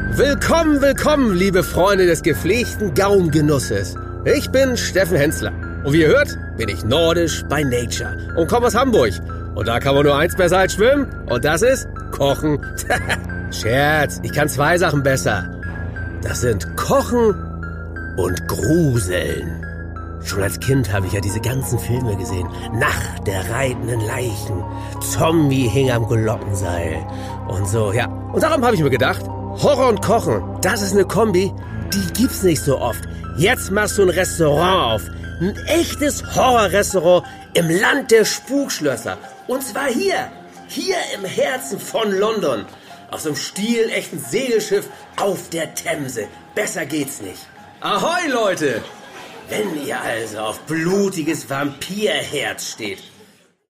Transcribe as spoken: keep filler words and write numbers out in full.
Willkommen, willkommen, liebe Freunde des gepflegten Gaumengenusses. Ich bin Steffen Hensler. Und wie ihr hört, bin ich nordisch by nature und komme aus Hamburg. Und da kann man nur eins besser als schwimmen. Und das ist Kochen. Scherz, ich kann zwei Sachen besser. Das sind Kochen und Gruseln. Schon als Kind habe ich ja diese ganzen Filme gesehen. Nacht der reitenden Leichen. Zombie hing am Glockenseil. Und so, ja. Und darum habe ich mir gedacht, Horror und Kochen, das ist eine Kombi, die gibt's nicht so oft. Jetzt machst du ein Restaurant auf. Ein echtes Horrorrestaurant im Land der Spukschlösser. Und zwar hier, hier im Herzen von London. Auf so einem stilechten Segelschiff auf der Themse. Besser geht's nicht. Ahoi, Leute! Wenn ihr also auf blutiges Vampirherz steht